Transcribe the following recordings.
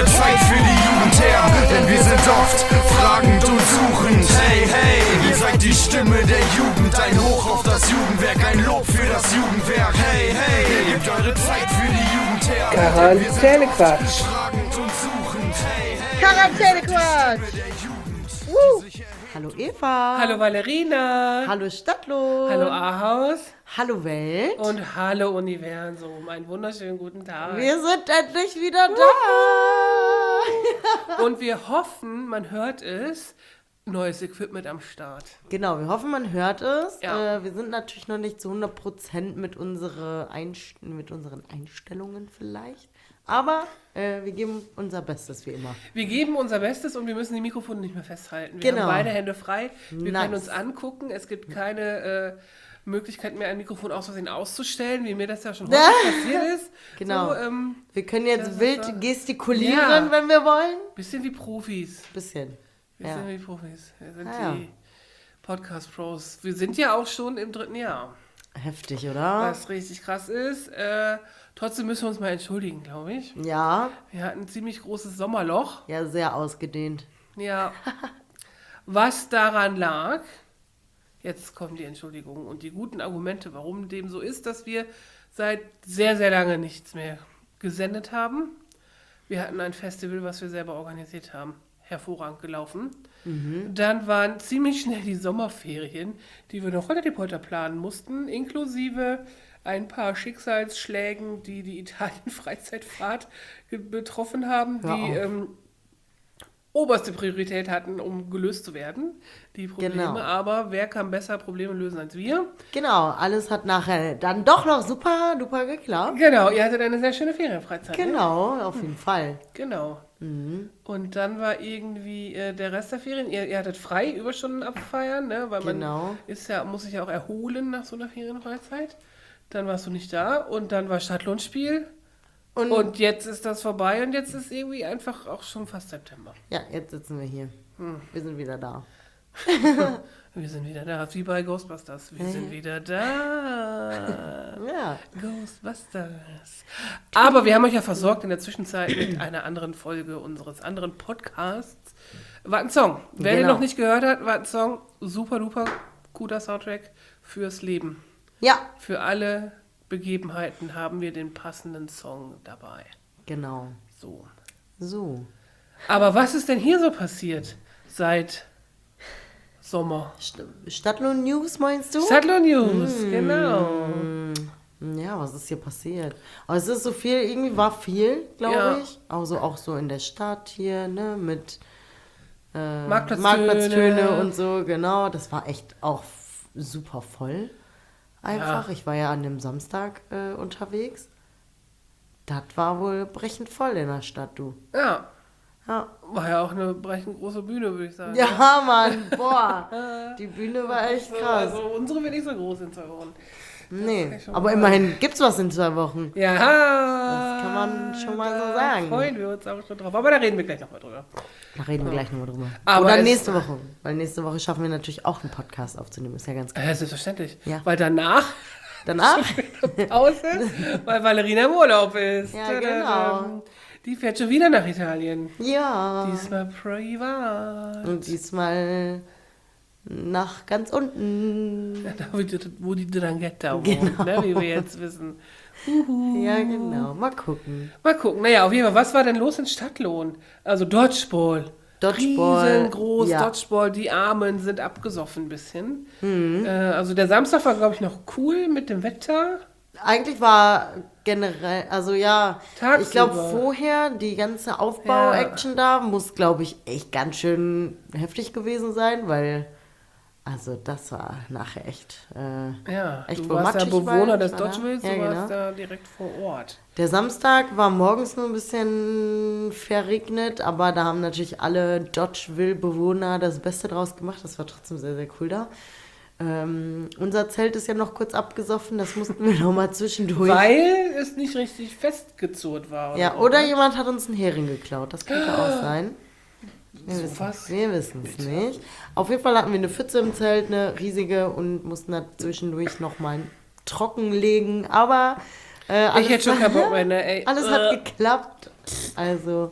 Zeit für die Jugend her, denn wir sind oft fragend und suchend. Hey, hey, ihr seid die Stimme der Jugend, ein Hoch auf das Jugendwerk, ein Lob für das Jugendwerk. Hey, hey, ihr gebt eure Zeit für die Jugend her. Quarantänequatsch. Quarantänequatsch. Hallo Eva. Hallo Valerina. Hallo Stadtlohn. Hallo Ahaus. Hallo Welt. Und hallo Universum. Einen wunderschönen guten Tag. Wir sind endlich wieder da. Und wir hoffen, man hört es. Neues Equipment am Start. Genau, wir hoffen, man hört es. Ja. Wir sind natürlich noch nicht zu 100% mit unseren Einstellungen vielleicht. Aber wir geben unser Bestes, wie immer. Wir geben unser Bestes und wir müssen die Mikrofone nicht mehr festhalten. Wir Genau. haben beide Hände frei. Wir Nice. können uns angucken. Es gibt keine Möglichkeit mehr, ein Mikrofon aus Versehen auszustellen, wie mir das ja schon häufig passiert ist. Genau. So, Wir können jetzt das wild ist so. gestikulieren, Ja. wenn wir wollen. bisschen wie Profis. Bisschen. Wir Ja. sind wie Profis. Wir sind Ah, ja. die Podcast-Pros. Wir sind ja auch schon im 3. Jahr. Heftig, oder? Was richtig krass ist. Trotzdem müssen wir uns mal entschuldigen, glaube ich. Ja. Wir hatten ein ziemlich großes Sommerloch. Ja, sehr ausgedehnt. Ja. Was daran lag, jetzt kommen die Entschuldigungen und die guten Argumente, warum dem so ist, dass wir seit sehr, sehr lange nichts mehr gesendet haben. Wir hatten ein Festival, was wir selber organisiert haben. Hervorragend gelaufen. Dann waren ziemlich schnell die Sommerferien, die wir noch relativ heute planen mussten, inklusive ein paar Schicksalsschlägen, die die Italien-Freizeitfahrt betroffen haben, Hör die oberste Priorität hatten, um gelöst zu werden, die Probleme. Genau. Aber wer kann besser Probleme lösen als wir? Genau, alles hat nachher dann doch noch super duper geklappt. Genau, ihr hattet eine sehr schöne Ferienfreizeit. Ne? Genau, auf jeden Fall. Genau. Und dann war irgendwie der Rest der Ferien, ihr hattet frei, Überstunden abfeiern, ne? Weil man Genau. muss sich ja auch erholen nach so einer Ferienfreizeit. Dann warst du nicht da und dann war Stadtlohnspiel und jetzt ist das vorbei und jetzt ist irgendwie einfach auch schon fast September. Ja, jetzt sitzen wir hier. Wir sind wieder da. Wir sind wieder da, wie bei Ghostbusters. Wir sind wieder da. Ja. Ghostbusters. Aber wir haben euch ja versorgt in der Zwischenzeit mit einer anderen Folge unseres anderen Podcasts. War ein Song. Wer den Genau. noch nicht gehört hat, war ein Song. Super duper guter Soundtrack fürs Leben. Ja, Für alle Begebenheiten haben wir den passenden Song dabei. genau. So. So. Aber was ist denn hier so passiert seit Sommer? Stadtlohn News meinst du? Stadtlohn News, genau. Ja, was ist hier passiert? Aber es ist so viel, irgendwie war viel, glaube Ja. ich. Also auch so in der Stadt hier, ne, mit Marktplatztöne und so, genau. Das war echt auch super voll. Einfach. Ja. Ich war ja an dem Samstag unterwegs. Das war wohl brechend voll in der Stadt, du. Ja, Ja. war ja auch eine brechend große Bühne, würde ich sagen. Ja, Mann, boah. Die Bühne war echt krass. Also unsere wird nicht so groß in 2 Wochen. Nee, ich schon aber mal immerhin gibt's was in 2 Wochen. Ja, Das kann man schon mal so da sagen. freuen wir uns auch schon drauf. Aber da reden wir gleich nochmal drüber. Da reden wir gleich nochmal drüber. Aber Oder es- nächste Woche. Weil nächste Woche schaffen wir natürlich auch einen Podcast aufzunehmen. Ist ja ganz klar. Selbstverständlich. Ja. Weil danach Danach? Pause, weil Valerina im Urlaub ist. Ja, genau. Die fährt schon wieder nach Italien. Ja. Diesmal privat. Und diesmal nach ganz unten. Da, wo die Drangheta wohnt, Genau. ne, wie wir jetzt wissen. Ja, genau. Mal gucken. Mal gucken. Naja, auf jeden Fall, was war denn los in Stadtlohn? Also Dodgeball. Dodgeball, Riesengroß, ja. Dodgeball. Die Armen sind abgesoffen ein bisschen. Also der Samstag war, glaube ich, noch cool mit dem Wetter. Eigentlich war generell, also ja, Tagsüber. ich glaube vorher die ganze Aufbau-Action da muss, glaube ich, echt ganz schön heftig gewesen sein, weil, also das war nachher echt, Ja, echt du wohl warst ja matschig, Bewohner weil des ich war da. Dodgeballs, Ja, du warst genau. da direkt vor Ort. Der Samstag war morgens nur ein bisschen verregnet, aber da haben natürlich alle Dodgeville-Bewohner das Beste draus gemacht. Das war trotzdem sehr, sehr cool da. Unser Zelt ist ja noch kurz abgesoffen, das mussten wir noch mal zwischendurch. Weil es nicht richtig festgezurrt war. Ja, so, oder ne? jemand hat uns einen Hering geklaut, das könnte auch sein. was? Wir wissen es nicht. Auf jeden Fall hatten wir eine Pfütze im Zelt, eine riesige, und mussten da zwischendurch noch mal trockenlegen, aber Ich hätte schon keinen Bock mehr, ne? Ey. alles hat geklappt. Also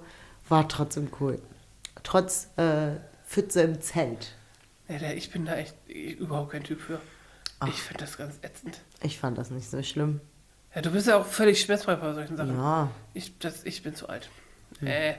war trotzdem cool. Trotz Pfütze im Zelt. Ja, ich bin da echt überhaupt kein Typ für. Ich finde das ganz ätzend. Ich fand das nicht so schlimm. Ja, du bist ja auch völlig schmerzfrei bei solchen Sachen. Ja. Ich bin zu alt. Nee.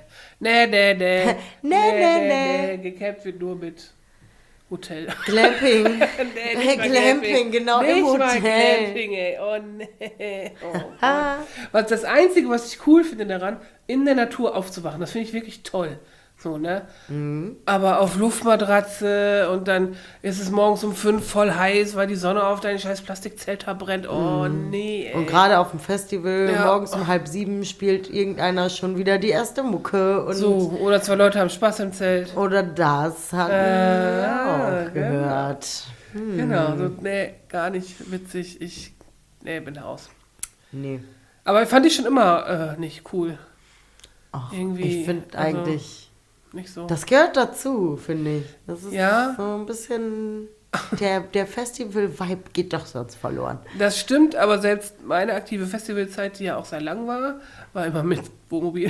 Gecampt wird nur mit Hotel. Glamping. Nicht mal Glamping, genau, nicht im mal Hotel. Glamping, ey. Oh nee. Oh Gott. Was das Einzige, was ich cool finde daran, in der Natur aufzuwachen, das finde ich wirklich toll. So, ne? Aber auf Luftmatratze und dann ist es morgens um 5 voll heiß, weil die Sonne auf dein scheiß Plastikzelt brennt. Oh nee, ey. Und gerade auf dem Festival, Ja. morgens um 6:30 spielt irgendeiner schon wieder die erste Mucke. Und So, oder 2 Leute haben Spaß im Zelt. Oder das hatten wir auch genau. gehört. Genau, so, nee, gar nicht witzig. Bin raus. Nee. Aber fand ich schon immer nicht cool. Ach, Irgendwie, ich finde also- eigentlich, Nicht so. das gehört dazu, finde ich. Das ist Ja. so ein bisschen, der Festival-Vibe geht doch sonst verloren. Das stimmt, aber selbst meine aktive Festivalzeit, die ja auch sehr lang war immer mit Wohnmobil.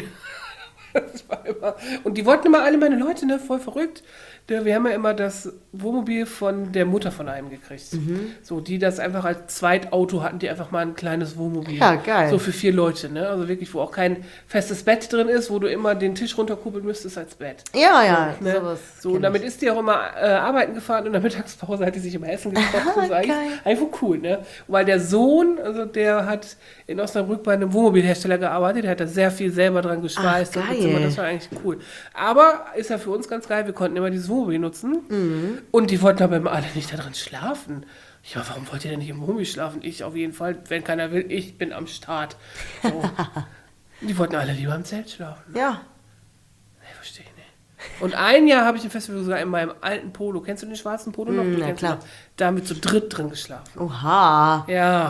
Das war immer, und die wollten immer alle meine Leute, ne, voll verrückt. Wir haben ja immer das Wohnmobil von der Mutter von einem gekriegt. So, die das einfach als Zweitauto hatten, die einfach mal ein kleines Wohnmobil. Ja, geil. So für 4 Leute, ne? Also wirklich, wo auch kein festes Bett drin ist, wo du immer den Tisch runterkuppeln müsstest als Bett. Ja, Ne? sowas. So, kenn und damit ich. ist die auch immer arbeiten gefahren und in der Mittagspause hat die sich immer Essen gekocht. Das ist eigentlich Geil. einfach cool, ne? Weil der Sohn, also der hat in Osnabrück bei einem Wohnmobilhersteller gearbeitet, der hat da sehr viel selber dran geschweißt. Ach, und geil. so, das war eigentlich cool. Aber ist ja für uns ganz geil, wir konnten immer dieses Wohnmobil nutzen und die wollten aber immer alle nicht da drin schlafen. Ja, warum wollt ihr denn nicht im Wohnmobil schlafen? Ich auf jeden Fall, wenn keiner will, ich bin am Start. So. Die wollten alle lieber im Zelt schlafen. Ja. Nee, verstehe ich nicht. Und ein Jahr habe ich im Festival sogar in meinem alten Polo, kennst du den schwarzen Polo noch? Du na kennst ihn klar. noch. Da haben wir zu dritt drin geschlafen. Oha. Ja.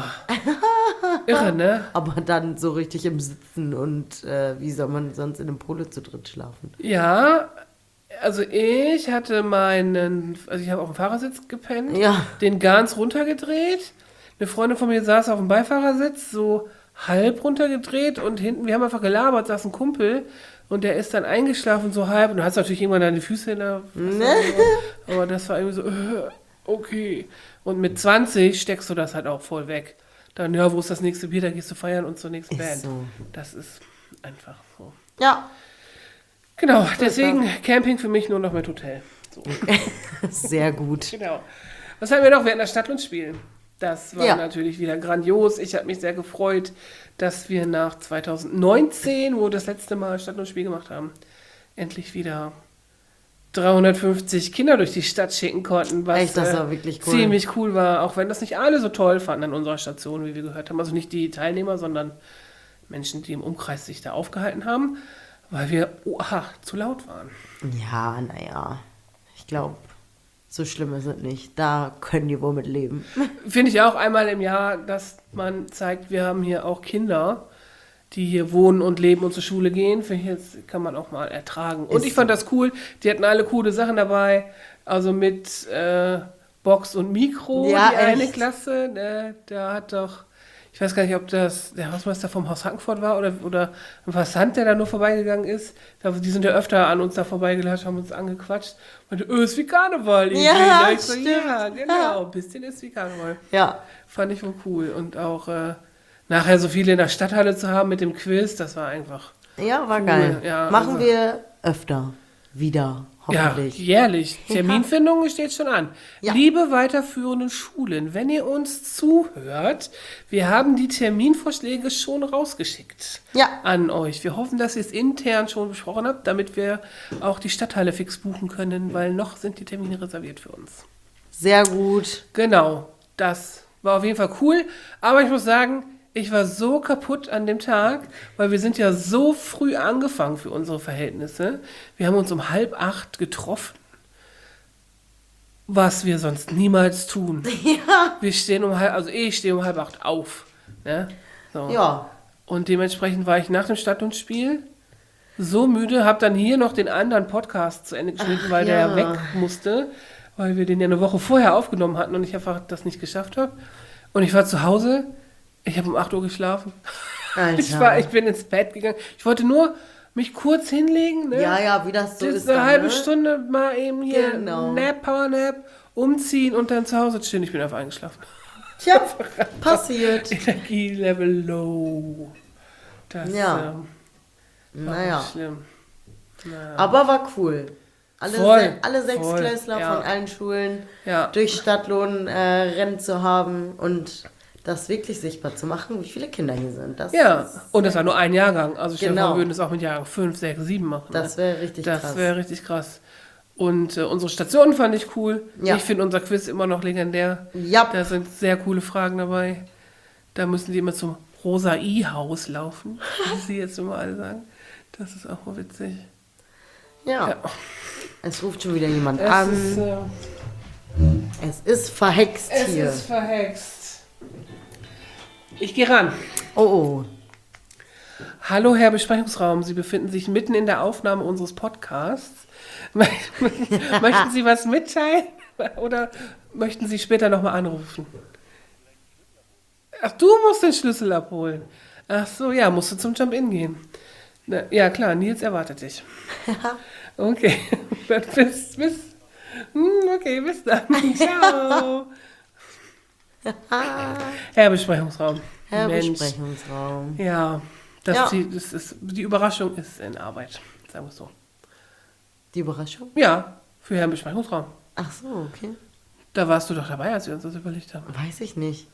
Irre, ne? Aber dann so richtig im Sitzen und wie soll man sonst in einem Polo zu dritt schlafen? Ja, also ich hatte ich habe auf dem Fahrersitz gepennt, Ja. den ganz runtergedreht. Eine Freundin von mir saß auf dem Beifahrersitz, so halb runtergedreht und hinten, wir haben einfach gelabert, saß ein Kumpel und der ist dann eingeschlafen so halb und du hast natürlich irgendwann deine Füße in der aber das war irgendwie so, okay. Und mit 20 steckst du das halt auch voll weg. Dann, ja, wo ist das nächste Bier, da gehst du feiern und zur nächsten Ist Band. so. Das ist einfach so. Ja. Genau, deswegen Camping für mich nur noch mit Hotel. So. Sehr gut. Genau. Was haben wir noch? Wir hatten das Stadtlandspiel. Das war Ja. natürlich wieder grandios. Ich habe mich sehr gefreut, dass wir nach 2019, wo wir das letzte Mal Stadtlandspiel gemacht haben, endlich wieder 350 Kinder durch die Stadt schicken konnten, was Echt, das war wirklich cool. ziemlich cool war, auch wenn das nicht alle so toll fanden an unserer Station, wie wir gehört haben. Also nicht die Teilnehmer, sondern Menschen, die im Umkreis sich da aufgehalten haben, weil wir zu laut waren. Ja, naja. Ich glaube, so schlimm ist es nicht. Da können die wohl mit leben. Finde ich auch einmal im Jahr, dass man zeigt, wir haben hier auch Kinder, die hier wohnen und leben und zur Schule gehen. Finde ich, jetzt kann man auch mal ertragen. Und Ist ich fand das cool. Die hatten alle coole Sachen dabei. Also mit Box und Mikro, Ja, die eine echt. Klasse. Da hat doch, ich weiß gar nicht, ob das der Hausmeister vom Haus Hankfurt war oder ein Passant, der da nur vorbeigegangen ist. Die sind ja öfter an uns da vorbeigelatscht, haben uns angequatscht. Und ist wie Karneval. irgendwie. Ja, Da ich so, stimmt. ja, genau, ein bisschen ist wie Karneval. Ja. Fand ich wohl cool. Und auch nachher so viele in der Stadthalle zu haben mit dem Quiz, das war einfach. Ja, war Cool, geil. ja, Machen also- wir öfter. Wieder. Hoffentlich. Ja, jährlich. Terminfindung steht schon an. Ja. Liebe weiterführenden Schulen, wenn ihr uns zuhört, wir haben die Terminvorschläge schon rausgeschickt Ja. an euch. Wir hoffen, dass ihr es intern schon besprochen habt, damit wir auch die Stadthalle fix buchen können, weil noch sind die Termine reserviert für uns. Sehr gut. Genau, das war auf jeden Fall cool. Aber ich muss sagen, ich war so kaputt an dem Tag, weil wir sind ja so früh angefangen für unsere Verhältnisse. Wir haben uns um 7:30 getroffen, was wir sonst niemals tun. Ja. Ich stehe um 7:30 auf. Ne? So. Ja. Und dementsprechend war ich nach dem Stadtlandspiel so müde, habe dann hier noch den anderen Podcast zu Ende geschnitten, weil der ja. weg musste, weil wir den ja eine Woche vorher aufgenommen hatten und ich einfach das nicht geschafft habe. Und ich war zu Hause, ich habe um 8 Uhr geschlafen. Alter. Ich bin ins Bett gegangen. Ich wollte nur mich kurz hinlegen, ne? Ja, wie das so Das ist. eine dann, halbe ne? Stunde mal eben hier Genau. Powernap, umziehen und dann zu Hause chillen. Ich bin einfach eingeschlafen. Tja, passiert. Energielevel low. Das Ja. war Naja, nicht schlimm. Naja. aber war cool. Voll, Alle voll, Sechsklässler ja. von allen Schulen Ja. durch Stadtlohn Rennen zu haben und das wirklich sichtbar zu machen, wie viele Kinder hier sind. Das Ja, ist, und das war nur ein Jahrgang. Also stell dir vor, Genau. wir würden das auch mit Jahrgang 5, 6, 7 machen. das ne? wäre richtig krass. Das wäre richtig krass. Und unsere Station fand ich cool. Ja. Ich finde unser Quiz immer noch legendär. Ja, Da sind sehr coole Fragen dabei. Da müssen die immer zum Rosa-I-Haus laufen, wie sie jetzt immer alle sagen. Das ist auch mal witzig. ja. Ja. Es ruft schon wieder jemand Es an. ist, Es ist verhext es hier. ist verhext. Ich gehe ran. Oh. Hallo, Herr Besprechungsraum. Sie befinden sich mitten in der Aufnahme unseres Podcasts. Möchten Sie was mitteilen? Oder möchten Sie später nochmal anrufen? Ach, du musst den Schlüssel abholen. Ach so, ja, musst du zum Jump-In gehen. Na, ja, klar, Nils erwartet dich. Okay, okay, bis dann. Ciao. Herr Besprechungsraum. Herr Mensch. Besprechungsraum. Ja, Ja. die Überraschung ist in Arbeit, sagen wir es so. Die Überraschung? Ja, für Herrn Besprechungsraum. Ach so, okay. Da warst du doch dabei, als wir uns das überlegt haben. Weiß ich nicht.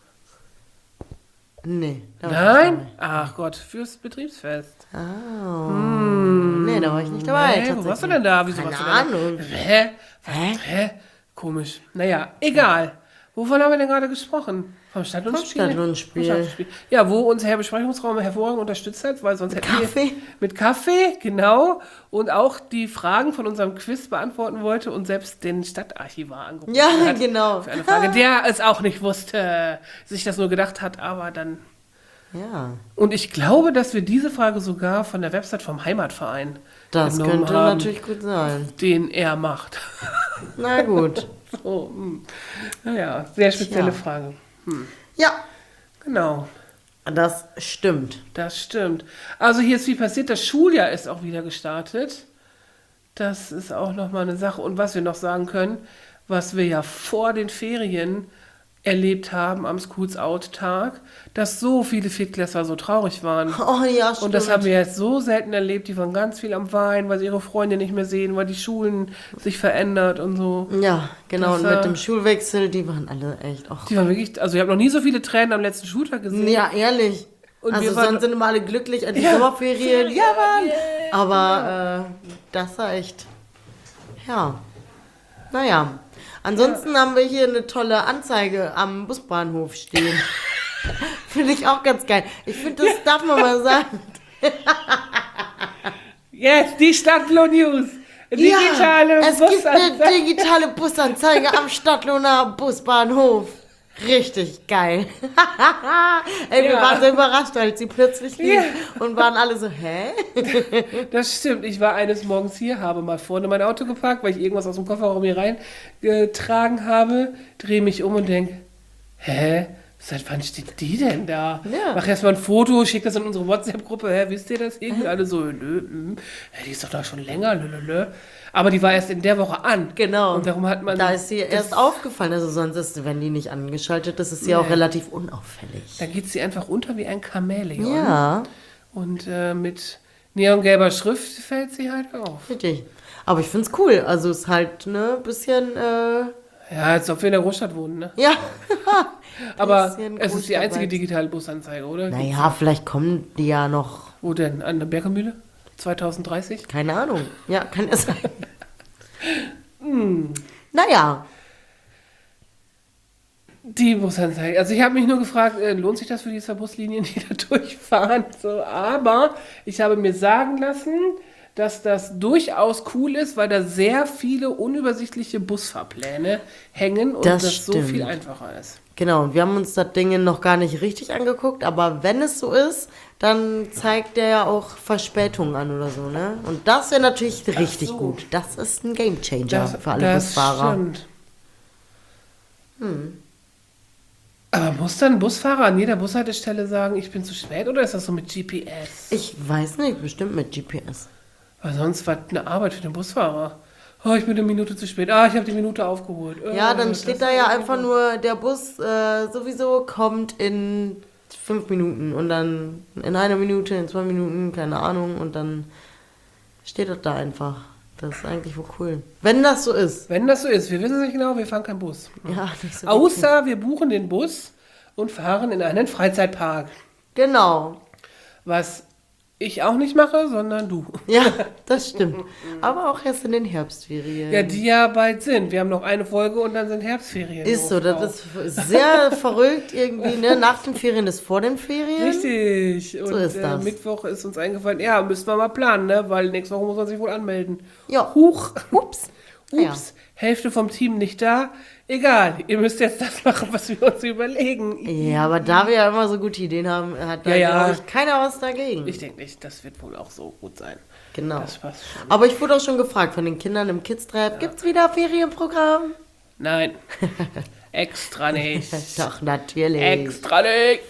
Nee. da war ich Nein? nicht Ach Gott, fürs Betriebsfest. dabei. Oh. Nee, da war ich nicht dabei. Nee, wo warst du denn da? Wieso Keine warst du denn Ahnung. da? Hä? Komisch. Naja, egal. Wovon haben wir denn gerade gesprochen? Vom Stadtlandspiel? Vom Stadtlandspiel. Ja, wo unser Herr Besprechungsraum hervorragend unterstützt hat, weil sonst hätten Kaffee? wir mit Kaffee, genau, und auch die Fragen von unserem Quiz beantworten wollte und selbst den Stadtarchivar angerufen Ja, hat. genau. Für eine Frage, der es auch nicht wusste, sich das nur gedacht hat, aber dann... Ja, Und ich glaube, dass wir diese Frage sogar von der Website vom Heimatverein das genommen könnte haben, natürlich gut sein. den er macht. Na gut. So, naja, sehr spezielle Tja. Frage. Ja, Genau, das stimmt. das stimmt. Also hier ist viel passiert. Das Schuljahr ist auch wieder gestartet. Das ist auch nochmal eine Sache. Und was wir noch sagen können, was wir ja vor den Ferien erlebt haben am Schools Out Tag, dass so viele Viertklässler so traurig waren. Oh ja, stimmt. Und das haben wir jetzt so selten erlebt. Die waren ganz viel am Weinen, weil sie ihre Freunde nicht mehr sehen, weil die Schulen sich verändert und so. Ja, genau. Das, Und mit dem Schulwechsel, die waren alle echt auch. Die waren wirklich, also ich habe noch nie so viele Tränen am letzten Schultag gesehen. Ja, ehrlich. Und also wir waren- sonst sind immer alle glücklich an die Ja. Sommerferien. Ja, Mann. Yeah. Aber das war echt. Ja. Naja. Ansonsten haben wir hier eine tolle Anzeige am Busbahnhof stehen. Finde ich auch ganz geil. Ich finde, das darf man mal sagen. Yes, die Stadtlohn-News. Digitale es gibt eine Busanzeige. digitale Busanzeige am Stadtlohner Busbahnhof. Richtig geil. Ey, wir Ja. waren so überrascht, als sie plötzlich lief Ja. und waren alle so, hä? Das stimmt. Ich war eines Morgens hier, habe mal vorne mein Auto geparkt, weil ich irgendwas aus dem Kofferraum hier reingetragen habe, drehe mich um und denke, hä? Seit wann steht die denn da? Ja. Mach erst mal ein Foto, schick das in unsere WhatsApp-Gruppe. Hä, wisst ihr das irgendwie? Alle so, die ist doch da schon länger. Aber die war erst in der Woche an. Genau. Und darum hat man. Da ist sie erst aufgefallen. Also sonst ist, wenn die nicht angeschaltet ist, ist sie auch relativ unauffällig. Da geht sie einfach unter wie ein Chamäleon. Ja, Und mit neongelber Schrift fällt sie halt auf. richtig. Aber ich finde es cool. Also es ist halt ne bisschen, Ja, als ob wir in der Großstadt wohnen, ne? ja. Aber Bisschen es ist die einzige Großstadt-Vibes. digitale Busanzeige, oder? Naja, vielleicht kommen die ja noch, Wo denn? An der Bergermühle? 2030? keine Ahnung. Ja, kann ja sein. Naja, Die Busanzeige. Also ich habe mich nur gefragt, lohnt sich das für die zwei Buslinien, die da durchfahren? So, aber ich habe mir sagen lassen, dass das durchaus cool ist, weil da sehr viele unübersichtliche Busfahrpläne hängen und Das das so stimmt. viel einfacher ist. genau. Und wir haben uns das Ding noch gar nicht richtig angeguckt, aber wenn es so ist, dann zeigt der ja auch Verspätungen an oder so, ne? Und das wäre natürlich richtig so. gut. Das ist ein Gamechanger für alle Busfahrer. Stimmt. Aber muss dann ein Busfahrer an jeder Bushaltestelle sagen, ich bin zu spät, oder ist das so mit GPS? Ich weiß nicht, bestimmt mit GPS. Weil sonst war eine Arbeit für den Busfahrer. Oh, ich bin eine Minute zu spät. Ah, ich habe die Minute aufgeholt. Ja, dann steht da ja einfach nur, der Bus sowieso kommt in 5 Minuten und dann in 1 Minute, in 2 Minuten, keine Ahnung, und dann steht das da einfach. Das ist eigentlich wohl cool. Wenn das so ist. Wenn das so ist, wir wissen es nicht genau, wir fahren keinen Bus. Ja, nicht so Außer wir buchen den Bus und fahren in einen Freizeitpark. Genau. Was ich auch nicht mache, sondern du. Ja, das stimmt. Aber auch erst in den Herbstferien. Ja, die ja bald sind. Wir haben noch eine Folge und dann sind Herbstferien. Ist so, das ist sehr verrückt irgendwie, ne? Nach den Ferien ist vor den Ferien. Richtig. Und So ist das. Mittwoch ist uns eingefallen, ja, müssen wir mal planen, ne? Weil nächste Woche muss man sich wohl anmelden. Ja. Huch. Ups. Ups. Hälfte vom Team nicht da. Egal, ihr müsst jetzt das machen, was wir uns überlegen. Ja, aber da wir ja immer so gute Ideen haben, hat da, Ja. glaube ich, keiner was dagegen. Ich denke nicht, das wird wohl auch so gut sein. Genau. Das passt schon. Aber ich wurde auch schon gefragt von den Kindern im Kids-Treff, gibt's wieder Ferienprogramm? Nein. Extra nicht. Doch, natürlich. Extra nicht.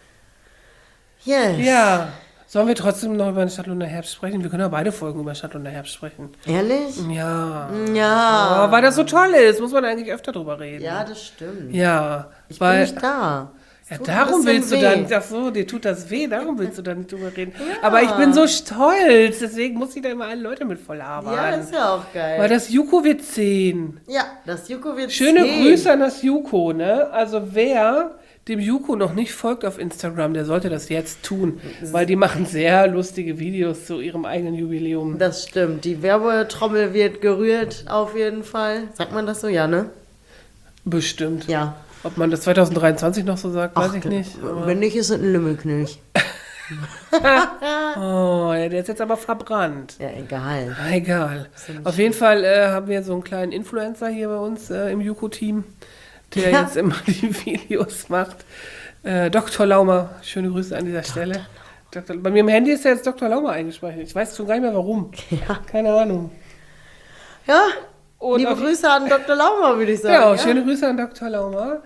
Yes. Ja. Sollen wir trotzdem noch über den Stadtlunder Herbst sprechen? Wir können ja beide Folgen über Stadtlunder Herbst sprechen. Ehrlich? Ja. Ja. Oh, weil das so toll ist, muss man eigentlich öfter drüber reden. Ja, das stimmt. Ja. Ich bin nicht da. Ja, Tut darum ein bisschen willst du weh. dann, ach so, dir tut das weh, darum willst du dann nicht drüber reden. Aber ich bin so stolz, deswegen muss ich da immer alle Leute mit voll labern. Ja, ist ja auch geil. Weil das Juko wird 10. Ja, das Juko wird Schöne 10. Grüße an das Juko, ne? Also wer dem Juko noch nicht folgt auf Instagram, der sollte das jetzt tun, weil die machen sehr lustige Videos zu ihrem eigenen Jubiläum. Das stimmt. Die Werbetrommel wird gerührt, auf jeden Fall. Sagt man das so? Ja, ne? Bestimmt. Ja. Ob man das 2023 noch so sagt, weiß Ach, ich nicht. Aber wenn nicht, ist es ein Lümmelknilch. oh, ja, der ist jetzt aber verbrannt. Ja, egal. Egal. Auf jeden Fall haben wir so einen kleinen Influencer hier bei uns im Juko-Team, der jetzt immer die Videos macht. Dr. Laumer, schöne Grüße an dieser Stelle. Bei mir im Handy ist ja jetzt Dr. Laumer eingespeichert. Ich weiß schon gar nicht mehr warum. Ja. Keine Ahnung. Ja, Und liebe auf- Grüße an Dr. Laumer, würde ich sagen. Genau, ja. schöne Grüße an Dr. Laumer.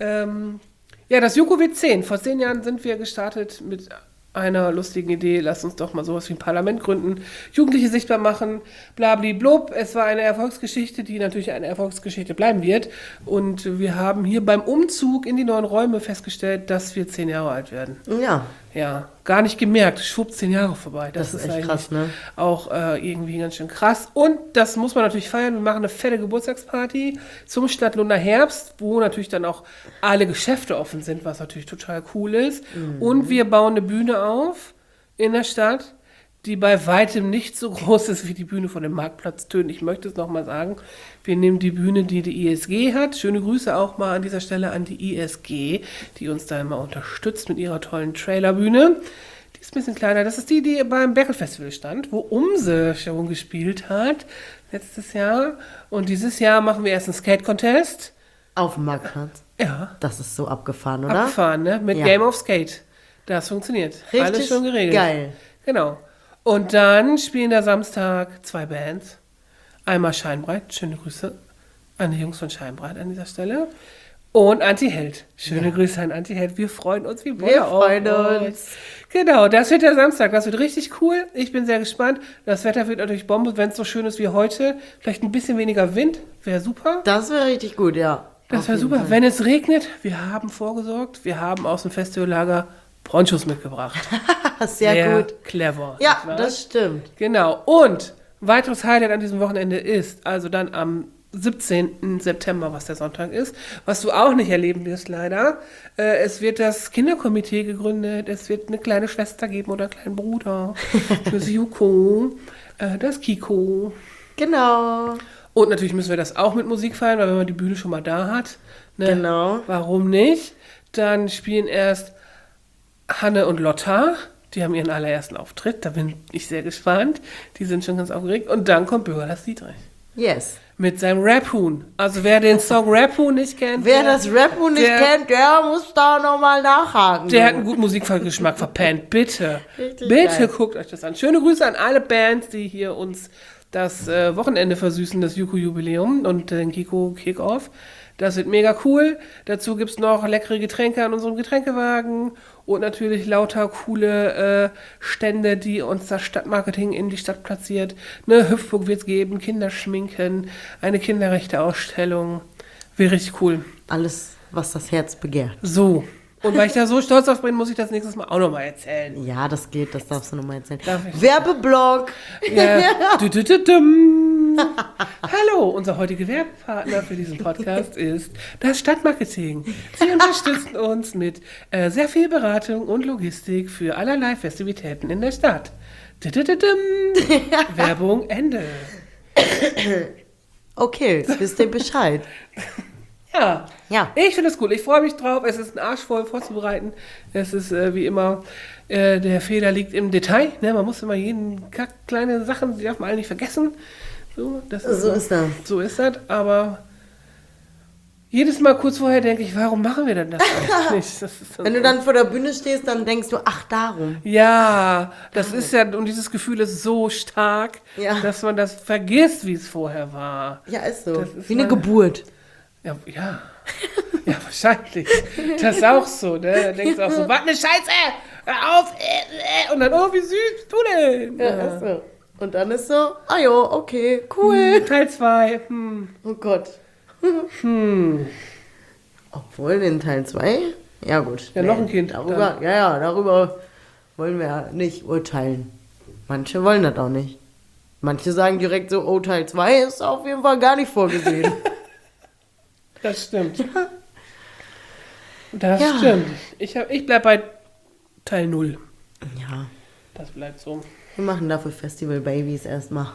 Ja, das Juko wird 10. Vor 10 Jahren sind wir gestartet mit einer lustigen Idee. Lass uns doch mal sowas wie ein Parlament gründen, Jugendliche sichtbar machen, blabli-blub. Es war eine Erfolgsgeschichte, die natürlich eine Erfolgsgeschichte bleiben wird. Und wir haben hier beim Umzug in die neuen Räume festgestellt, dass wir 10 Jahre alt werden. Ja, Ja, gar nicht gemerkt. Schwupp, 10 Jahre vorbei. Das ist echt eigentlich krass, ne? Auch irgendwie ganz schön krass. Und das muss man natürlich feiern. Wir machen eine fette Geburtstagsparty zum Stadtlunder Herbst, wo natürlich dann auch alle Geschäfte offen sind, was natürlich total cool ist. Und wir bauen eine Bühne auf in der Stadt, die bei weitem nicht so groß ist wie die Bühne von dem Marktplatz Tönen. Ich möchte es nochmal sagen. Wir nehmen die Bühne, die die ISG hat. Schöne Grüße auch mal an dieser Stelle an die ISG, die uns da immer unterstützt mit ihrer tollen Trailerbühne. Die ist ein bisschen kleiner. Das ist die, die beim Berkel Festival stand, wo Umse schon gespielt hat letztes Jahr. Und dieses Jahr machen wir erst einen Skate-Contest. auf dem Marktplatz. Ja, Das ist so abgefahren, oder? abgefahren, ne? Mit Ja. Game of Skate. Das funktioniert. Alles Richtig schon geregelt. geil. Genau. Und dann spielen da Samstag 2 Bands. Einmal Scheinbreit, schöne Grüße an die Jungs von Scheinbreit an dieser Stelle. Und Antiheld. Schöne Grüße an Antiheld. Wir freuen uns wie Bolle Wir auf freuen euch. uns. Genau, das wird der Samstag. Das wird richtig cool. Ich bin sehr gespannt. Das Wetter wird natürlich Bombe, wenn es so schön ist wie heute. Vielleicht ein bisschen weniger Wind. Wäre super. Das wäre richtig gut, ja. Das Auf wäre jeden super. Fall. Wenn es regnet, wir haben vorgesorgt. Wir haben aus dem Festivallager Ponchos mitgebracht. Sehr gut. Clever. Ja, nicht wahr? das stimmt. Genau. Und ein weiteres Highlight an diesem Wochenende ist, also dann am 17. September, was der Sonntag ist, was du auch nicht erleben wirst, leider. Es wird das Kinderkomitee gegründet, es wird eine kleine Schwester geben oder einen kleinen Bruder. Das Juko, das Kiko. Genau. Und natürlich müssen wir das auch mit Musik feiern, weil wenn man die Bühne schon mal da hat, ne, Genau. warum nicht? Dann spielen erst Hanne und Lotta, die haben ihren allerersten Auftritt, da bin ich sehr gespannt. Die sind schon ganz aufgeregt. Und dann kommt Bürgerlass Dietrich Yes. mit seinem Rap-Huhn. Also wer den Song Rap-Huhn nicht kennt, Wer das Rap-Huhn nicht der- kennt, der muss da nochmal nachhaken. der hat einen guten Musikgeschmack verpennt. Bitte, Richtig bitte geil. guckt euch das an. Schöne Grüße an alle Bands, die hier uns das Wochenende versüßen, das Juko-Jubiläum und den Kiko-Kick-Off. Das wird mega cool. Dazu gibt es noch leckere Getränke an unserem Getränkewagen und natürlich lauter coole Stände, die uns das Stadtmarketing in die Stadt platziert. Eine Hüpfburg wird es geben, Kinderschminken, eine Kinderrechte-Ausstellung. Wäre richtig cool. Alles, was das Herz begehrt. So. Und weil ich da so stolz auf bin, muss ich das nächstes Mal auch nochmal erzählen. Ja, das geht, das darfst du nochmal erzählen. Darf ich? Werbeblock! Ja. Du. Hallo, unser heutiger Werbepartner für diesen Podcast ist das Stadtmarketing. Sie unterstützen uns mit sehr viel Beratung und Logistik für allerlei Festivitäten in der Stadt. Werbung Ende. Okay, jetzt wisst ihr Bescheid. Ja, Ja. Ich finde es cool. Ich freue mich drauf. Es ist ein Arsch voll vorzubereiten. Es ist wie immer, der Fehler liegt im Detail. Ne? Man muss immer kleine Sachen, die darf man eigentlich vergessen. So, das ist So ist das. Aber jedes Mal kurz vorher denke ich, warum machen wir denn das eigentlich nicht? Das ist Wenn du dann vor der Bühne stehst, dann denkst du, ach, darum. ja, das ist ja, und dieses Gefühl ist so stark, Ja. dass man das vergisst, wie es vorher war. Ja, ist so. Das ist Wie eine meine- Geburt. Ja, ja. Ja, wahrscheinlich. Das ist auch so, ne? Da denkst du auch so, was eine Scheiße! Hör auf! Und dann, oh, wie süß bist du denn? Ja, ist so. Und dann ist so, ah jo, okay, cool. Teil 2. Oh Gott. Obwohl, in Teil 2? Ja, gut. Ja, noch ein Kind Darüber, darüber wollen wir ja nicht urteilen. Manche wollen das auch nicht. Manche sagen direkt so, oh, Teil 2 ist auf jeden Fall gar nicht vorgesehen. Das stimmt. Das Ja. stimmt. Ich bleib bei Teil 0. Ja, Das bleibt so. wir machen dafür Festival Babies erstmal.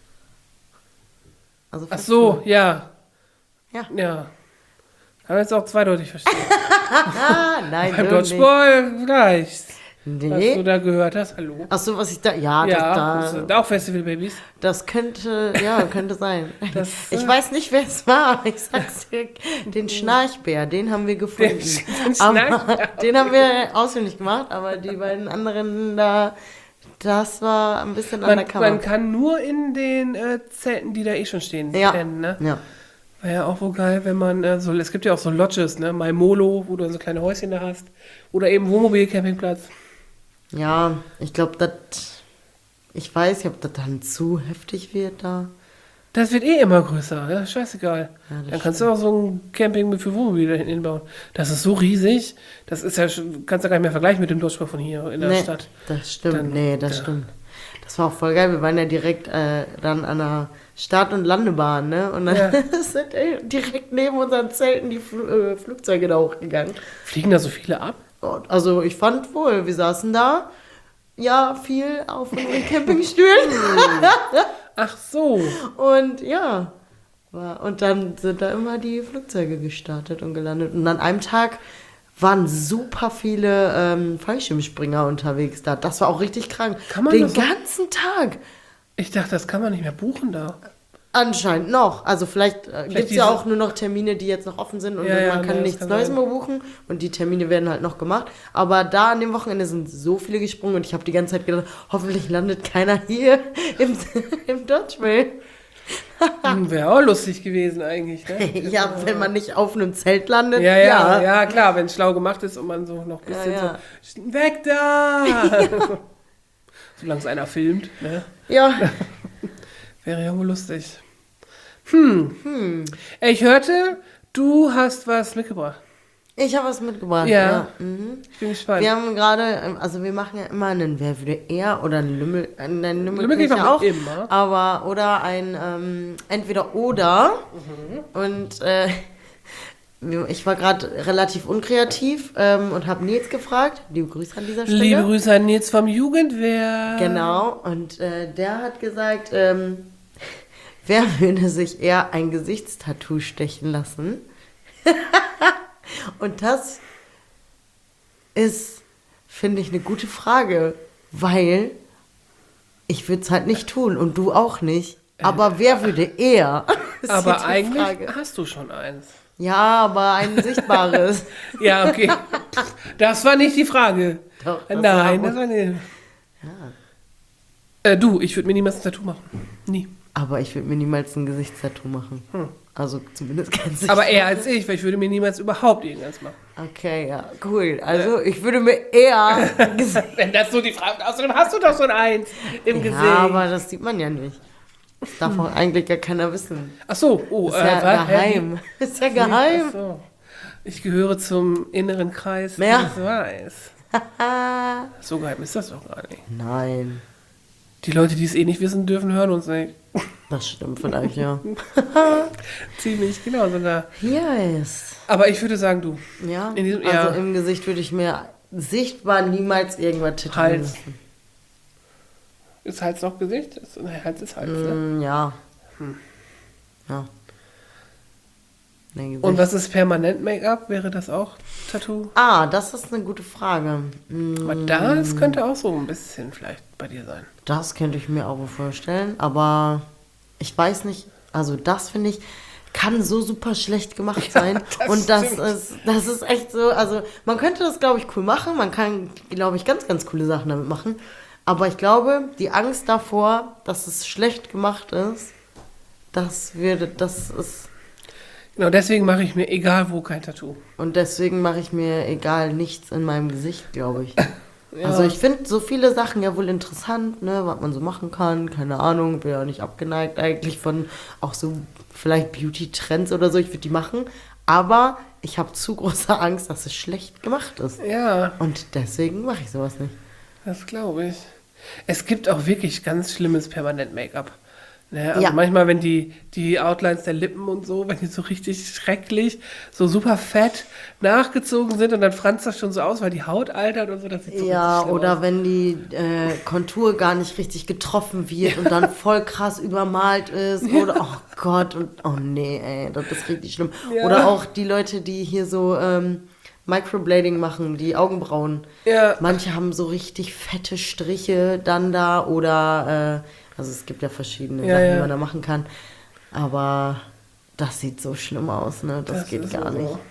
Also Ach so, ja. Ja. Ja. Kann man jetzt auch zweideutig verstehen. Nein, Beim so nicht. Dodgeball vielleicht. Was du Nee. da gehört hast, hallo. Ach so, was ich da, ja, Ja, das das sind auch Festival-Babys. Das könnte sein. Das, Ich weiß nicht, wer es war. Ich sag's dir, den Schnarchbär, den haben wir gefunden. Den Aber Schnarchbär. den haben wir auswendig gemacht, aber die beiden anderen da, das war ein bisschen undercover. Man kann nur in den Zelten, die da eh schon stehen, Ja. pennen, ne? Ja. Wäre ja auch wohl geil, wenn man es gibt ja auch so Lodges, ne? Maimolo, wo du so kleine Häuschen da hast. Oder eben Wohnmobil-Campingplatz. Ja, ich glaube, ich weiß nicht, ob das dann zu heftig wird da. Das wird eh immer größer, ja? Scheißegal. Ja, das Dann kannst du auch so ein Camping für Wohnmobil da hinten hinbauen. Das ist so riesig, das ist ja, kannst du gar nicht mehr vergleichen mit dem Dodgeball von hier in der Nee, Stadt. das stimmt. Dann- das ja. stimmt. Das war auch voll geil. Wir waren ja direkt dann an der Start- und Landebahn, ne? Und dann Ja. sind direkt neben unseren Zelten die Flugzeuge da hochgegangen. Fliegen da so viele ab? Und also ich fand wohl, wir saßen da, ja, viel auf unseren Campingstühlen. Ach so. Und ja, und dann sind da immer die Flugzeuge gestartet und gelandet. Und an einem Tag waren super viele Fallschirmspringer unterwegs da. Das war auch richtig krank. Kann man Den das so- ganzen Tag. Ich dachte, das kann man nicht mehr buchen da. Anscheinend noch. Also vielleicht gibt es ja diese- auch nur noch Termine, die jetzt noch offen sind und Ja, ja, man kann das nichts kann Neues sein. mehr buchen und die Termine werden halt noch gemacht. Aber da an dem Wochenende sind so viele gesprungen und ich habe die ganze Zeit gedacht, hoffentlich landet keiner hier im Dodgeball. Wäre auch lustig gewesen eigentlich, ne? Ja, wenn man nicht auf einem Zelt landet. Ja, klar, wenn es schlau gemacht ist und man so noch ein bisschen Ja, so, weg da! Solange es einer filmt, ne? Ja. Wäre ja wohl lustig. Ich hörte, du hast was mitgebracht. Ich habe was mitgebracht. Ja. Mhm. Ich bin gespannt. Wir haben gerade, also wir machen ja immer einen Wer würde eher oder einen Lümmel. Einen Lümmel Lümmel kenn ich geht ja man auch. immer. Aber, oder ein entweder oder. Und ich war gerade relativ unkreativ und habe Nils gefragt. Liebe Grüße an dieser Stelle. Liebe Grüße an Nils vom Jugendwehr. Genau. Und der hat gesagt, wer würde sich eher ein Gesichtstattoo stechen lassen? Und das ist, finde ich, eine gute Frage, weil ich würde es halt nicht tun und du auch nicht. Aber wer würde eher? Ist Aber die eigentlich Frage. hast du schon eins. Ja, aber ein sichtbares. Ja, okay. Das war nicht die Frage. Doch, das Nein, war- das war nicht. Ich würde mir niemals ein Tattoo machen. Nie. Aber ich würde mir niemals ein Gesichtstattoo machen. Also zumindest kein Gesicht. Aber eher als ich, weil ich würde mir niemals überhaupt irgendwas machen. Okay, ja, cool. Also ich würde mir eher... Wenn das so die Frage... Außerdem hast du doch so ein Eins im Gesicht. Ja, aber das sieht man ja nicht. Das darf auch eigentlich gar keiner wissen. Ach so, Ist ja geheim. Ist ja geheim. Ach so. Ich gehöre zum inneren Kreis, Ja. des Weiß. So geheim ist das doch gar nicht. Nein, Die Leute, die es eh nicht wissen, dürfen hören uns nicht. das stimmt vielleicht, ja. Ziemlich, genau sogar. Yes. Aber ich würde sagen, du. Ja, In diesem- also ja. im Gesicht würde ich mir sichtbar niemals irgendwas tätowieren Hals. lassen. Ist Hals noch Gesicht? Nein, Hals ist Hals, ne? Ja. Ja. Nee, Gesicht. Und was ist permanent Make-up? Wäre das auch Tattoo? Das ist eine gute Frage. Aber das könnte auch so ein bisschen vielleicht bei dir sein. Das könnte ich mir auch vorstellen, aber ich weiß nicht, also das finde ich, kann so super schlecht gemacht sein. das Und das stimmt. ist echt so, also man könnte das, glaube ich, cool machen, man kann, glaube ich, ganz, ganz coole Sachen damit machen, aber ich glaube, die Angst davor, dass es schlecht gemacht ist, das ist, Genau, deswegen mache ich mir egal wo kein Tattoo. und deswegen mache ich mir egal nichts in meinem Gesicht, glaube ich. Ja. Also ich finde so viele Sachen ja wohl interessant, ne, was man so machen kann, keine Ahnung, bin ja nicht abgeneigt eigentlich von auch so vielleicht Beauty-Trends oder so, ich würde die machen, aber ich habe zu große Angst, dass es schlecht gemacht ist. Ja, Und deswegen mache ich sowas nicht. das glaube ich. Es gibt auch wirklich ganz schlimmes Permanent-Make-up. Ne? Also Ja. manchmal, wenn die Outlines der Lippen und so, wenn die so richtig schrecklich, so super fett nachgezogen sind und dann franzt das schon so aus, weil die Haut altert und so, das sieht so Ja, richtig schlimm oder aus. wenn die Kontur gar nicht richtig getroffen wird und dann voll krass übermalt ist. Oder, oh Gott, und oh nee, ey, das ist richtig schlimm. Ja. Oder auch die Leute, die hier so Microblading machen, die Augenbrauen. Ja. Manche haben so richtig fette Striche dann da oder, also es gibt ja verschiedene Ja, Sachen, ja. die man da machen kann. Aber das sieht so schlimm aus, ne? Das geht ist gar so. nicht.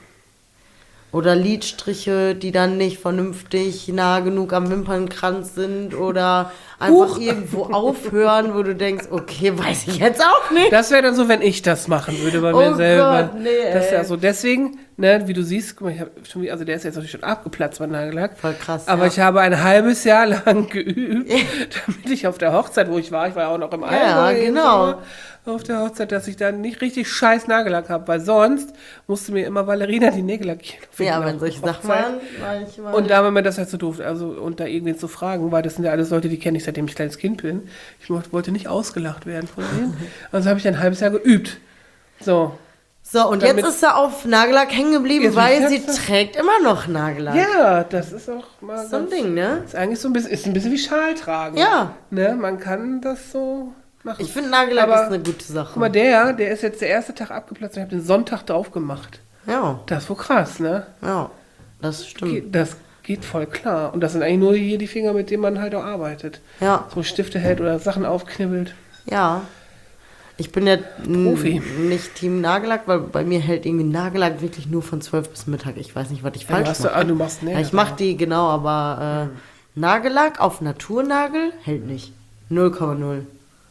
Oder Lidstriche, die dann nicht vernünftig nah genug am Wimpernkranz sind oder einfach irgendwo aufhören, wo du denkst, okay, weiß ich jetzt auch nicht. Das wäre dann so, wenn ich das machen würde bei mir Oh selber. Gott, nee, Das ist ja ey. so. Deswegen, ne, wie du siehst, guck mal, ich hab schon, also der ist jetzt natürlich schon abgeplatzt, mein Nagellack. Voll krass, Aber ja. ich habe ein halbes Jahr lang geübt, damit ich auf der Hochzeit, wo ich war ja auch noch im Allgäu im genau. Sommer, auf der Hochzeit, dass ich dann nicht richtig scheiß Nagellack habe, weil sonst musste mir immer Valerina die Nägel lackieren. für Ja, die wenn solche Sachen Hochzeit. waren, manchmal. Und da war mir das halt so doof, also und da irgendwen zu fragen, weil das sind ja alles Leute, die kenne ich, seitdem ich kleines Kind bin. Ich wollte nicht ausgelacht werden von denen. Also habe ich ein halbes Jahr geübt. So. So, und damit- jetzt ist sie auf Nagellack hängen geblieben, Jetzt weil bin sie ich jetzt- trägt immer noch Nagellack. Ja, das ist auch mal So ein ganz- Ding, ne? Ist eigentlich so ein bisschen, ist ein bisschen wie Schal tragen. Ja. Ne? Man kann das so machen. Ich finde Nagellack Aber ist eine gute Sache. Guck mal, der ist jetzt der erste Tag abgeplatzt und ich habe den Sonntag drauf gemacht. Ja, Das ist wohl krass, ne? ja, das stimmt. Das geht voll klar. Und das sind eigentlich nur hier die Finger, mit denen man halt auch arbeitet. Ja, So Stifte hält oder Sachen aufknibbelt. ja. Ich bin ja Profi. nicht Team Nagellack, weil bei mir hält irgendwie Nagellack wirklich nur von 12 bis Mittag. Ich weiß nicht, was ich falsch mache. Du machst Nägel. Ja, ich mache die, genau, aber Nagellack auf Naturnagel hält nicht. 0,0.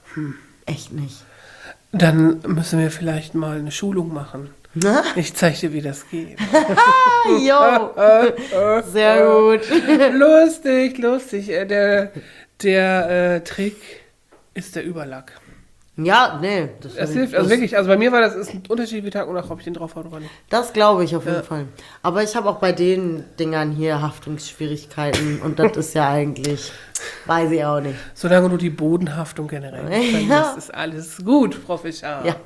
Echt nicht. Dann müssen wir vielleicht mal eine Schulung machen. Na? Ich zeige dir, wie das geht. Jo, sehr gut. lustig. Der Trick ist der Überlack. Ja, nee. Das hilft, also wirklich, also bei mir war das ist ein Unterschied wie Tag und Nacht, ob ich den drauf habe oder nicht. Das glaube ich auf jeden Fall. Aber ich habe auch bei den Dingern hier Haftungsschwierigkeiten und das ist ja eigentlich, weiß ich auch nicht. Solange du die Bodenhaftung generell nicht verlierst, ist alles gut, Professor. Ja.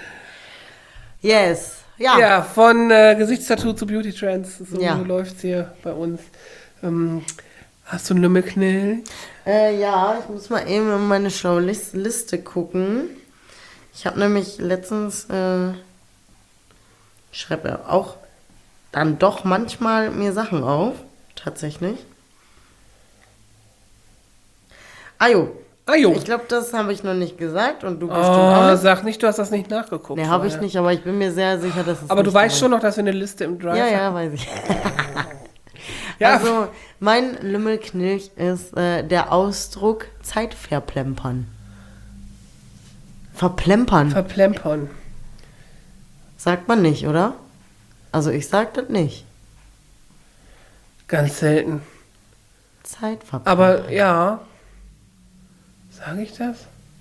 Yes. Ja. Ja, von Gesichtstattoo zu Beauty Trends, so Ja. läuft's hier bei uns. Hast du einen Lümmelknill? Ja, ich muss mal eben in meine schlaue Liste gucken. Ich habe nämlich letztens, ich schreibe ja auch dann doch manchmal mir Sachen auf, tatsächlich. Jo. Jo. Ich glaube, das habe ich noch nicht gesagt und du bestimmt auch nicht. Sag nicht, du hast das nicht nachgeguckt. Ne, habe ich vorher. nicht, aber ich bin mir sehr sicher, dass es Aber du nicht weißt dabei schon noch, dass wir eine Liste im Drive Ja, haben. ja, weiß ich. Ja. Also, mein Lümmelknilch ist der Ausdruck Zeit verplempern. Verplempern. Verplempern. Sagt man nicht, oder? Also, ich sag das nicht. Ganz selten. Zeit verplempern. Aber ja. Sage ich das?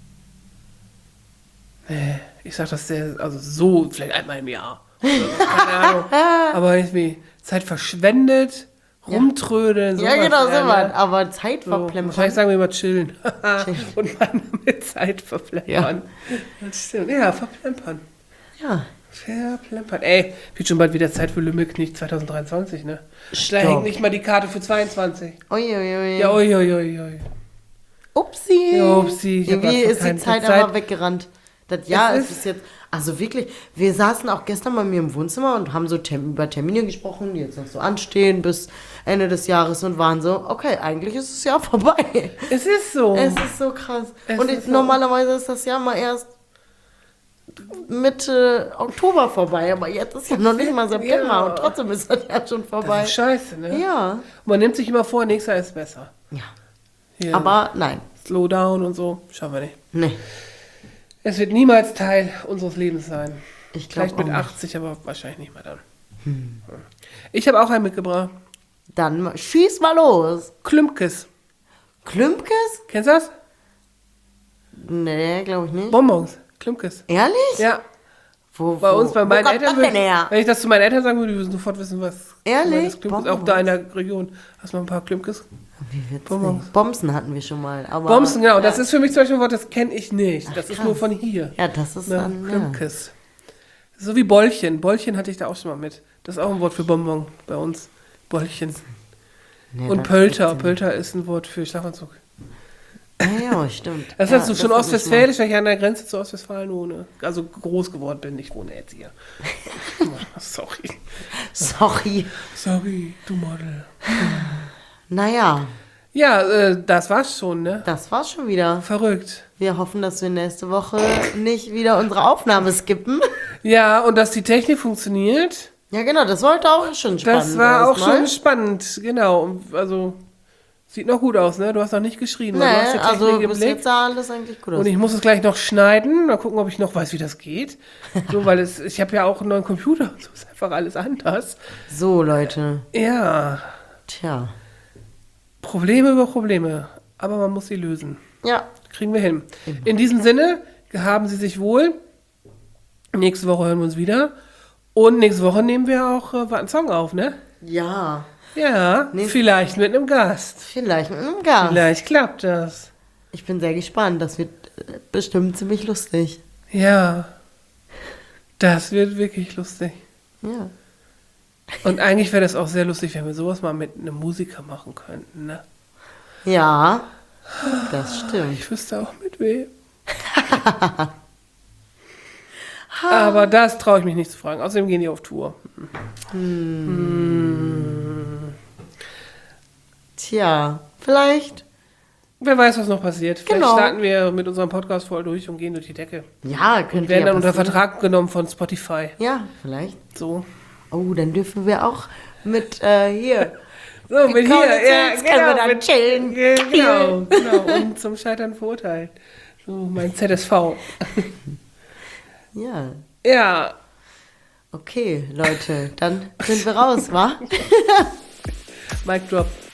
Nee, ich sag das also so, vielleicht einmal im Jahr. Oder so, keine Ahnung. Aber nicht wie Zeit verschwendet, rumtrödeln, Ja, genau, so eher, was. ne? Aber Zeit So, verplempern. wahrscheinlich sagen wir immer chillen. Und meine mit Zeit verplempern. Das stimmt. Ja, verplempern. Ja. Verplempern. Ey, wird schon bald wieder Zeit für Lümmelknecht 2023, ne? Da Stopp. hängt nicht mal die Karte für 22. Uiuiui. Ja, ui. Upsi. Ja, upsi, ich hab Irgendwie einfach ist die keine Zeit Zeit. aber weggerannt. Das Jahr Es ist jetzt, also wirklich, wir saßen auch gestern bei mir im Wohnzimmer und haben so über Termine gesprochen, die jetzt noch so anstehen bis Ende des Jahres und waren so, okay, eigentlich ist das Jahr vorbei. Es ist so. Es ist so krass. Es Und ist so. normalerweise ist das Jahr mal erst Mitte Oktober vorbei, aber jetzt ist ja noch nicht mal September Ja. und trotzdem ist das Jahr schon vorbei. Das ist scheiße, ne? Ja. Und man nimmt sich immer vor, nächstes Jahr ist besser. Ja. Hier, Aber nein. Slowdown und so, schaffen wir nicht. Nee. Es wird niemals Teil unseres Lebens sein. Ich glaube Vielleicht mit auch nicht. 80, aber wahrscheinlich nicht mehr dann. Ich habe auch einen mitgebracht. Dann schieß mal los. Klümpkes. Klümpkes? Kennst du das? Nee, glaube ich nicht. Bonbons. Klümpkes. Ehrlich? Ja. Wo, Bei uns, bei meinen kommt Eltern. das denn her? Wenn ich das zu meinen Eltern sagen würde, die würden sofort wissen, was. Ehrlich? was Klümpkes, auch Bonbons? da in der Region. Hast du mal ein paar Klümpkes? Wie witzig. Bonbons. Bomsen hatten wir schon mal. Aber Bomsen, genau. Ja. Das ist für mich zum Beispiel ein Wort, das kenne ich nicht. Das ist krass. nur von hier. Ja, das ist Ne? dann, ja. Klümpkes. So wie Bollchen. Bollchen hatte ich da auch schon mal mit. Das ist auch ein Wort für Bonbon bei uns. Bollchen. Nee, Und das Pölter. gibt's Pölter ist ein Wort für Schlafanzug. Ja, stimmt. Das ja, ist so schon hatten wir ostwestfälisch, weil ich an der Grenze zu Ostwestfalen wohne. Also groß geworden bin. Ich wohne jetzt hier. Sorry. schon mal. Sorry. Sorry, du Model. Naja, Ja, das war's schon, ne? das war's schon wieder. Verrückt. Wir hoffen, dass wir nächste Woche nicht wieder unsere Aufnahme skippen. Ja, und dass die Technik funktioniert, Ja, genau, das war heute auch schon spannend. das war auch erstmal. schon spannend. Genau. Und also, sieht noch gut aus, ne? Du hast noch nicht geschrien. weil du hast Nee, die Technik also im bis Blick. jetzt sah alles eigentlich gut aus. Und ich muss es gleich noch schneiden. Mal gucken, ob ich noch weiß, wie das geht. So, weil ich habe ja auch einen neuen Computer. So ist einfach alles anders. So, Leute. Ja, Tja. Probleme über Probleme. Aber man muss sie lösen. Ja. Kriegen wir hin. In diesem Sinne, haben Sie sich wohl. Nächste Woche hören wir uns wieder. Und nächste Woche nehmen wir auch einen Song auf, ne? Ja. Ja, vielleicht mit einem Gast. Vielleicht mit einem Gast. Vielleicht klappt das. Ich bin sehr gespannt. Das wird bestimmt ziemlich lustig. Ja, das wird wirklich lustig. Ja. Und eigentlich wäre das auch sehr lustig, wenn wir sowas mal mit einem Musiker machen könnten, ne? Ja, das stimmt. Ich wüsste auch mit wem. Aber das traue ich mich nicht zu fragen. Außerdem gehen die auf Tour. Tja, vielleicht. Wer weiß, was noch passiert. Vielleicht Genau. starten wir mit unserem Podcast voll durch und gehen durch die Decke. Ja, könnte Werden ja dann unter passieren. Vertrag genommen von Spotify. Ja, vielleicht. So. Oh, dann dürfen wir auch mit hier. So, mit hier. Ja, Jetzt können wir dann mit, chillen. genau. Und zum Scheitern verurteilt. So, mein ZSV. Ja. Ja. Okay, Leute, dann sind wir raus, wa? Mic drop.